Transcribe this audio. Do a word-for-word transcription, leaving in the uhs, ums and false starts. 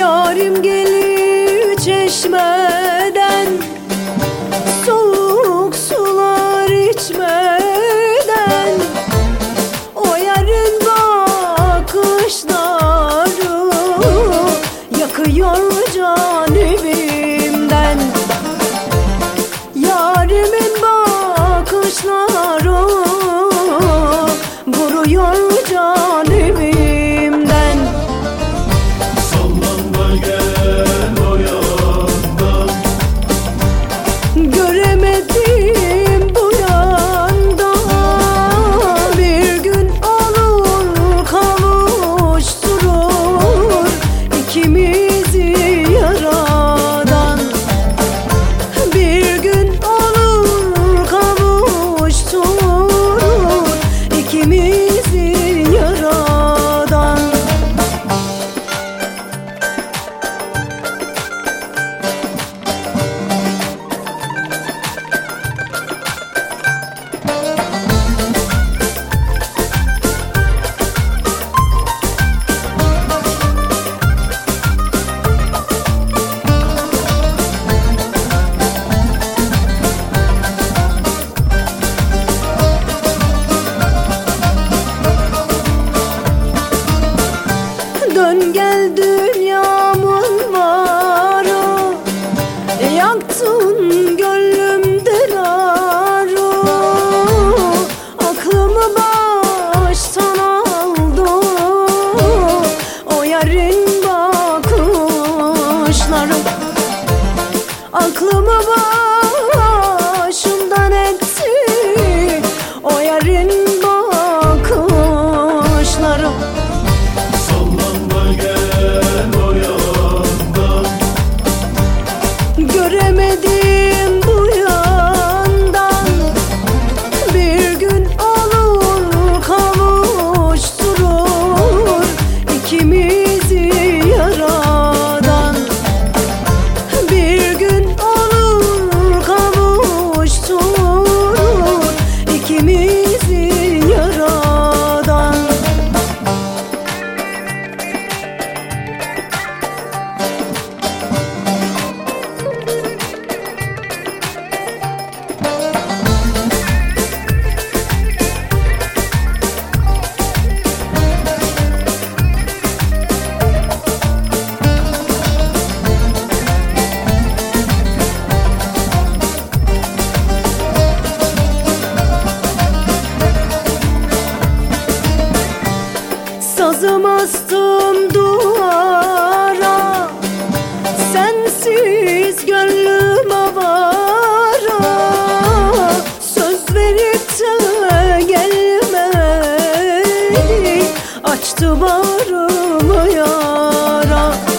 Yarim gelir çeşmeden, soğuk sular içmeden. O yarın bakışları yakıyor can evimden. Yarimin bakışları vuruyor can evimden. Sallanma gel o yandan, göremedim bu yanda. Bir gün olur kavuşturur ikimizi yaradan. Bir gün olur kavuşturur ikimizi yaradan. Dön gel dünyamın varı, yaktın gönlümde narı. Aklımı baştan aldı o yarın bakışları. Aklımı başımdan etti o yarın bakışları. sallanma gel o yandan, Göremedim bu yandan. Bir gün olur kavuşturur ikimizi yaradan. Bir gün olur kavuşturur ikimizi yaradan. Sazım astım duvara, sensiz gönlüm avara. Söz verip de gelmedi, açtı bağrımı yara.